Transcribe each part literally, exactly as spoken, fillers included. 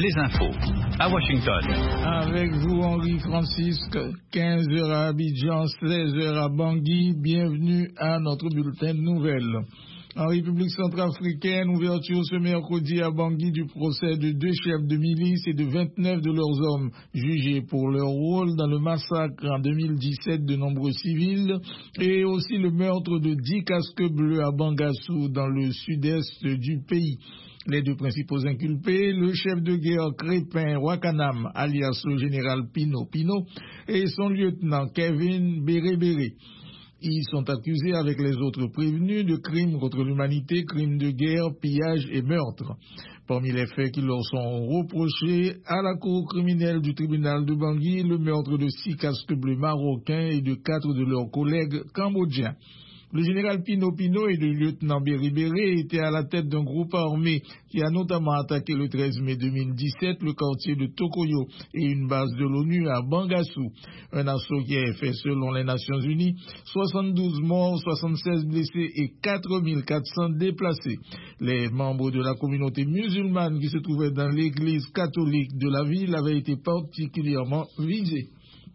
les infos. À Washington. Avec vous, Henri Francisque, quinze heures à Abidjan, seize heures à Bangui. Bienvenue à notre bulletin de nouvelles. En République centrafricaine, ouverture ce mercredi à Bangui du procès de deux chefs de milice et de vingt-neuf de leurs hommes jugés pour leur rôle dans le massacre en deux mille dix-sept de nombreux civils et aussi le meurtre de dix casques bleus à Bangassou dans le sud-est du pays. Les deux principaux inculpés, le chef de guerre Crépin Wakanam, alias le général Pino Pino, et son lieutenant Kevin Béré Béré. Ils sont accusés avec les autres prévenus de crimes contre l'humanité, crimes de guerre, pillage et meurtre. Parmi les faits qui leur sont reprochés à la cour criminelle du tribunal de Bangui, le meurtre de six casques bleus marocains et de quatre de leurs collègues cambodgiens. Le général Pino Pino et le lieutenant Béré Béré étaient à la tête d'un groupe armé qui a notamment attaqué le treize mai deux mille dix-sept le quartier de Tokoyo et une base de l'ONU à Bangassou. Un assaut qui a fait, selon les Nations Unies, soixante-douze morts, soixante-seize blessés et quatre mille quatre cents déplacés. Les membres de la communauté musulmane qui se trouvaient dans l'église catholique de la ville avaient été particulièrement visés.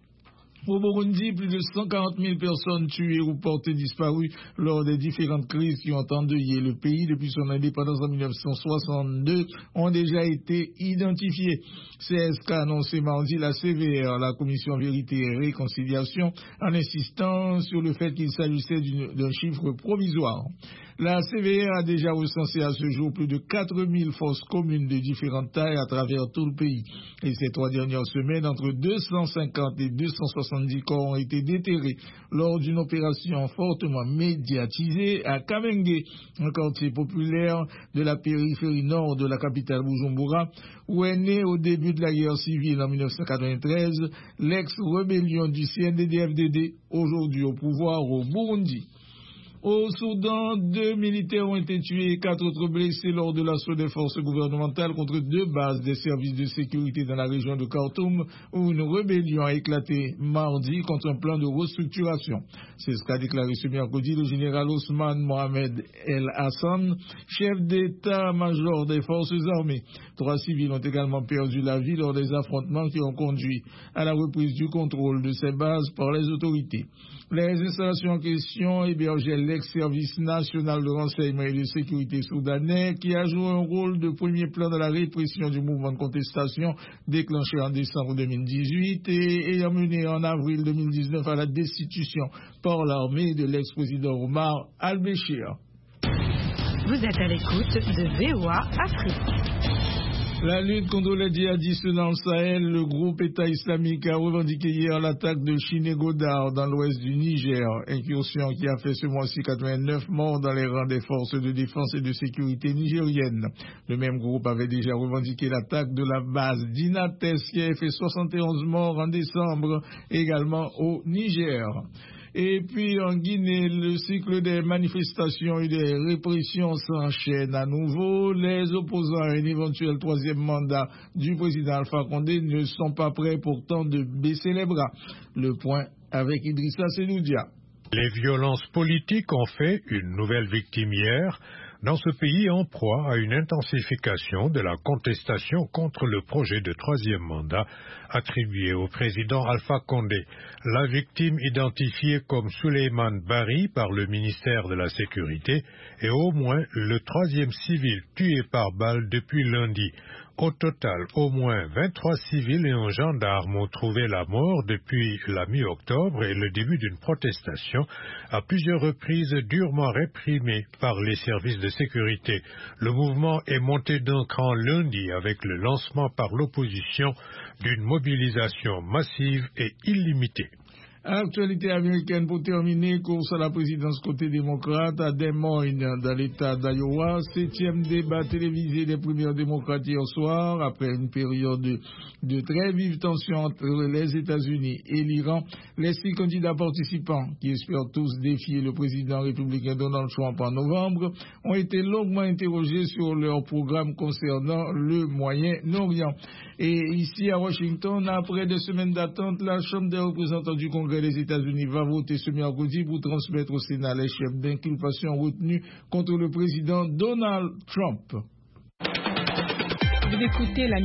Au Burundi, plus de cent quarante mille personnes tuées ou portées disparues lors des différentes crises qui ont endeuillé le pays depuis son indépendance en mille neuf cent soixante-deux ont déjà été identifiées. C'est ce qu'a annoncé mardi la C V R, la Commission Vérité et Réconciliation, en insistant sur le fait qu'il s'agissait d'un chiffre provisoire. La C V R a déjà recensé à ce jour plus de quatre mille fosses communes de différentes tailles à travers tout le pays. Et ces trois dernières semaines, entre deux cent cinquante et deux cent soixante-dix corps ont été déterrés lors d'une opération fortement médiatisée à Kamenge, un quartier populaire de la périphérie nord de la capitale Bujumbura, où est né au début de la guerre civile en mille neuf cent quatre-vingt-treize l'ex-rébellion du C N D D F D D, aujourd'hui au pouvoir au Burundi. Au Soudan, deux militaires ont été tués et quatre autres blessés lors de l'assaut des forces gouvernementales contre deux bases des services de sécurité dans la région de Khartoum, où une rébellion a éclaté mardi contre un plan de restructuration. C'est ce qu'a déclaré ce mercredi le général Ousmane Mohamed El Hassan, chef d'état-major des forces armées. Trois civils ont également perdu la vie lors des affrontements qui ont conduit à la reprise du contrôle de ces bases par les autorités. Les installations en question hébergeaient l'ex-service national de renseignement et de sécurité soudanais qui a joué un rôle de premier plan dans la répression du mouvement de contestation déclenché en décembre deux mille dix-huit et ayant mené en avril deux mille dix-neuf à la destitution par l'armée de l'ex-président Omar al-Béchir. Vous êtes à l'écoute de V O A Afrique. La lutte contre les djihadistes dans le Sahel, le groupe État islamique a revendiqué hier l'attaque de Chinégodar dans l'ouest du Niger, incursion qui a fait ce mois-ci quatre-vingt-neuf morts dans les rangs des forces de défense et de sécurité nigériennes. Le même groupe avait déjà revendiqué l'attaque de la base d'Inates qui a fait soixante et onze morts en décembre, également au Niger. Et puis en Guinée, le cycle des manifestations et des répressions s'enchaîne à nouveau. Les opposants à un éventuel troisième mandat du président Alpha Condé ne sont pas prêts pourtant de baisser les bras. Le point avec Idrissa Senoudia. Les violences politiques ont fait une nouvelle victime hier dans ce pays en proie à une intensification de la contestation contre le projet de troisième mandat attribué au président Alpha Condé. La victime identifiée comme Souleymane Bari par le ministère de la Sécurité est au moins le troisième civil tué par balle depuis lundi. Au total, au moins vingt-trois civils et un gendarme ont trouvé la mort depuis la mi-octobre et le début d'une protestation à plusieurs reprises durement réprimée par les services de sécurité. Le mouvement est monté d'un cran lundi avec le lancement par l'opposition d'une mobilisation massive et illimitée. Actualité américaine pour terminer, course à la présidence côté démocrate à Des Moines dans l'état d'Iowa, septième débat télévisé des primaires démocrates hier soir, après une période de, de très vive tension entre les États-Unis et l'Iran. Les six candidats participants, qui espèrent tous défier le président républicain Donald Trump en novembre, ont été longuement interrogés sur leur programme concernant le Moyen-Orient. Et ici à Washington, après des semaines d'attente, la Chambre des représentants du Congrès des États-Unis va voter ce mercredi pour transmettre au Sénat les chefs d'inculpation retenus contre le président Donald Trump. Vous écoutez la